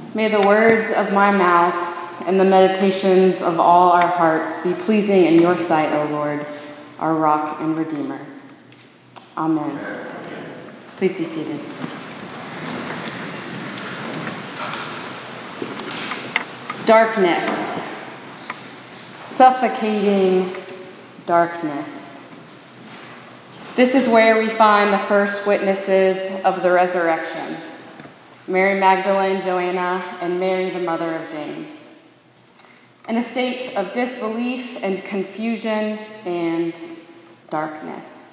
May the words of my mouth and the meditations of all our hearts be pleasing in your sight, O Lord, our rock and redeemer. Amen. Please be seated. Darkness. Suffocating darkness. This is where we find the first witnesses of the resurrection: Mary Magdalene, Joanna, and Mary, the mother of James. In a state of disbelief and confusion and darkness.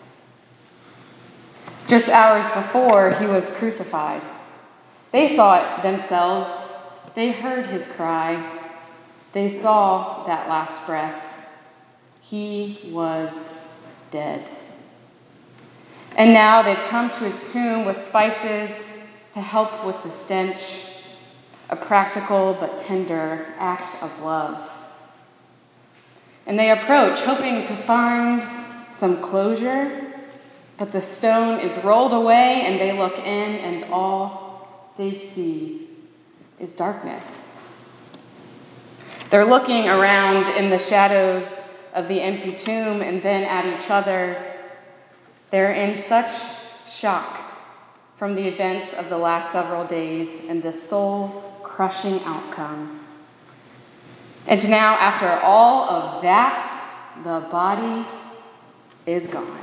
Just hours before he was crucified, they saw it themselves. They heard his cry. They saw that last breath. He was dead. And now they've come to his tomb with spices to help with the stench, a practical but tender act of love. And they approach, hoping to find some closure, but the stone is rolled away, and they look in, and all they see is darkness. They're looking around in the shadows of the empty tomb and then at each other. They're in such shock from the events of the last several days and the soul-crushing outcome. And now, after all of that, the body is gone.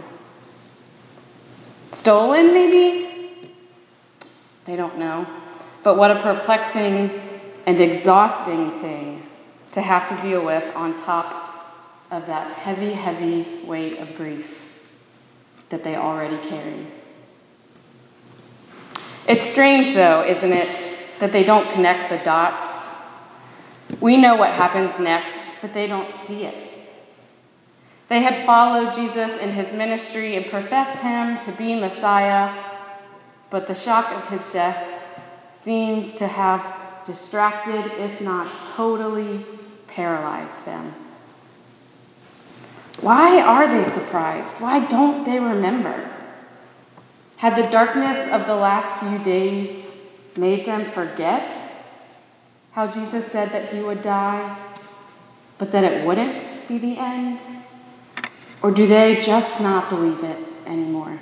Stolen, maybe? They don't know. But what a perplexing and exhausting thing to have to deal with on top of that heavy, heavy weight of grief that they already carry. It's strange, though, isn't it, that they don't connect the dots. We know what happens next, but they don't see it. They had followed Jesus in his ministry and professed him to be Messiah, but the shock of his death seems to have distracted, if not totally paralyzed them. Why are they surprised? Why don't they remember? Had the darkness of the last few days made them forget how Jesus said that he would die, but that it wouldn't be the end? Or do they just not believe it anymore?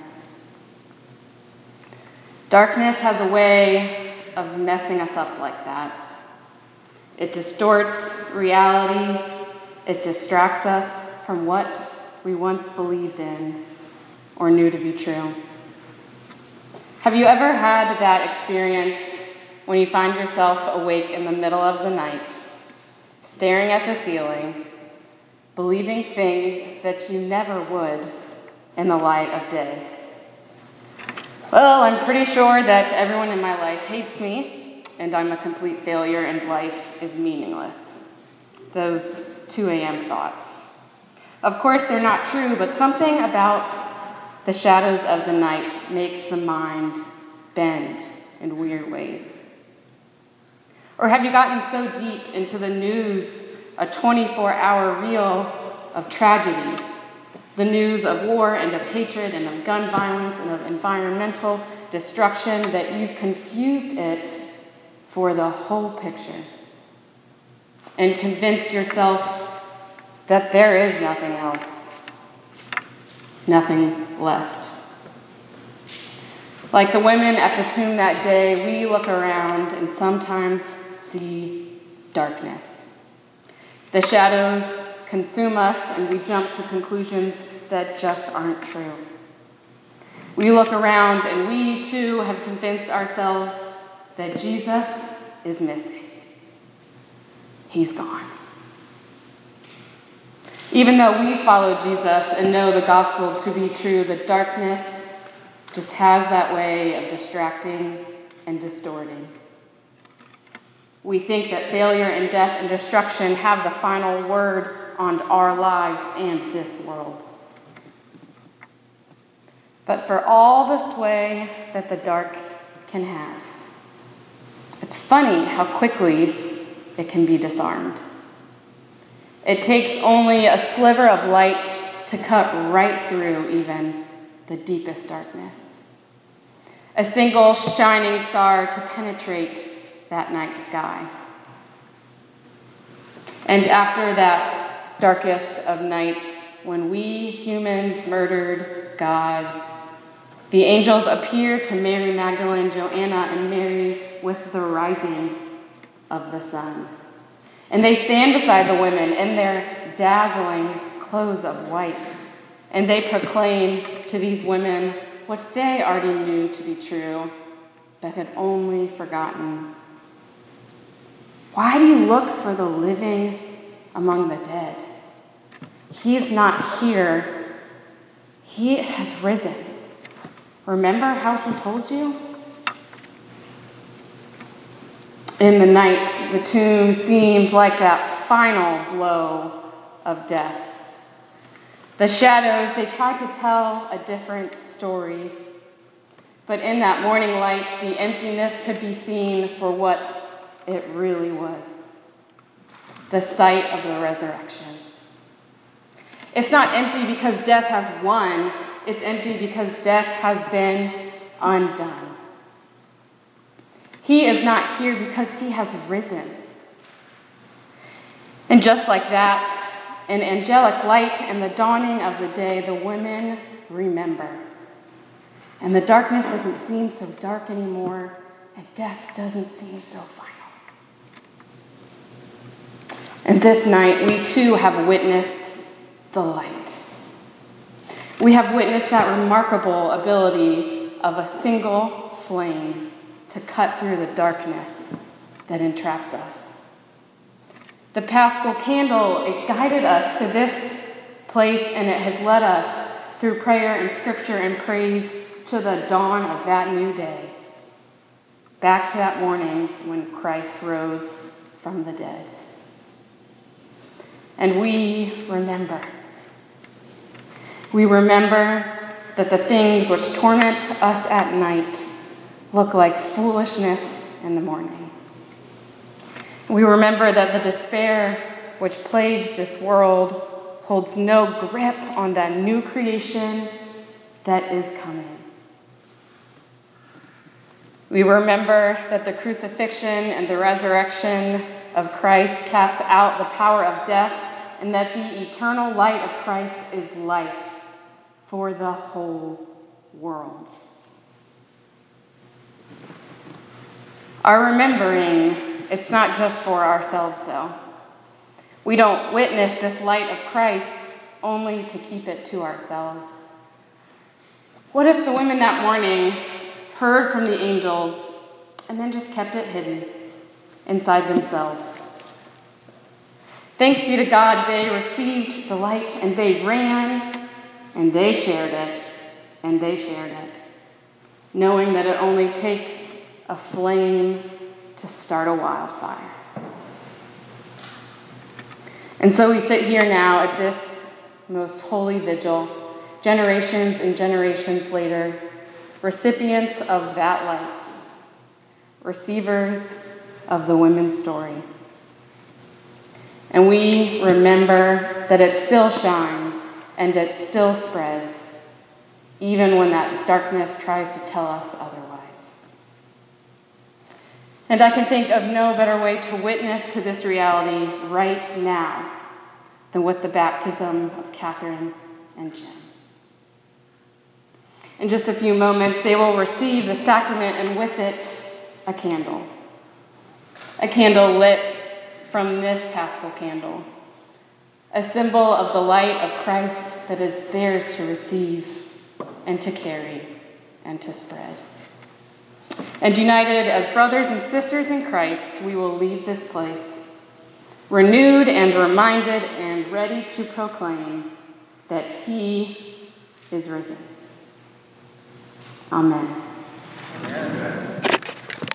Darkness has a way of messing us up like that. It distorts reality. It distracts us from what we once believed in or knew to be true. Have you ever had that experience when you find yourself awake in the middle of the night, staring at the ceiling, believing things that you never would in the light of day? Well, I'm pretty sure that everyone in my life hates me, and I'm a complete failure, and life is meaningless. Those 2 a.m. thoughts. Of course, they're not true, but something about the shadows of the night makes the mind bend in weird ways. Or have you gotten so deep into the news, a 24-hour reel of tragedy, the news of war and of hatred and of gun violence and of environmental destruction, that you've confused it for the whole picture and convinced yourself that there is nothing else, nothing left? Like the women at the tomb that day, we look around and sometimes see darkness. The shadows consume us, and we jump to conclusions that just aren't true. We look around, and we too have convinced ourselves that Jesus is missing. He's gone. Even though we follow Jesus and know the gospel to be true, the darkness just has that way of distracting and distorting. We think that failure and death and destruction have the final word on our lives and this world. But for all the sway that the dark can have, it's funny how quickly it can be disarmed. It takes only a sliver of light to cut right through even the deepest darkness. A single shining star to penetrate that night sky. And after that darkest of nights, when we humans murdered God, the angels appear to Mary Magdalene, Joanna, and Mary with the rising of the sun. And they stand beside the women in their dazzling clothes of white, and they proclaim to these women what they already knew to be true, but had only forgotten. Why do you look for the living among the dead? He is not here. He has risen. Remember how he told you? In the night, the tomb seemed like that final blow of death. The shadows, they tried to tell a different story. But in that morning light, the emptiness could be seen for what it really was. The sight of the resurrection. It's not empty because death has won. It's empty because death has been undone. He is not here because he has risen. And just like that, in angelic light and the dawning of the day, the women remember. And the darkness doesn't seem so dark anymore, and death doesn't seem so final. And this night, we too have witnessed the light. We have witnessed that remarkable ability of a single flame to cut through the darkness that entraps us. The Paschal candle, it guided us to this place, and it has led us through prayer and scripture and praise to the dawn of that new day, back to that morning when Christ rose from the dead. And we remember. We remember that the things which torment us at night look like foolishness in the morning. We remember that the despair which plagues this world holds no grip on that new creation that is coming. We remember that the crucifixion and the resurrection of Christ casts out the power of death, and that the eternal light of Christ is life for the whole world. Our remembering, it's not just for ourselves, though. We don't witness this light of Christ only to keep it to ourselves. What if the women that morning heard from the angels and then just kept it hidden inside themselves? Thanks be to God, they received the light and they ran and they shared it and they shared it, knowing that it only takes a flame to start a wildfire. And so we sit here now at this most holy vigil, generations and generations later, recipients of that light, receivers of the women's story. And we remember that it still shines and it still spreads, even when that darkness tries to tell us otherwise. And I can think of no better way to witness to this reality right now than with the baptism of Catherine and Jim. In just a few moments, they will receive the sacrament and with it, a candle. A candle lit from this Paschal candle, a symbol of the light of Christ that is theirs to receive and to carry and to spread. And united as brothers and sisters in Christ, we will leave this place, renewed and reminded and ready to proclaim that he is risen. Amen. Amen.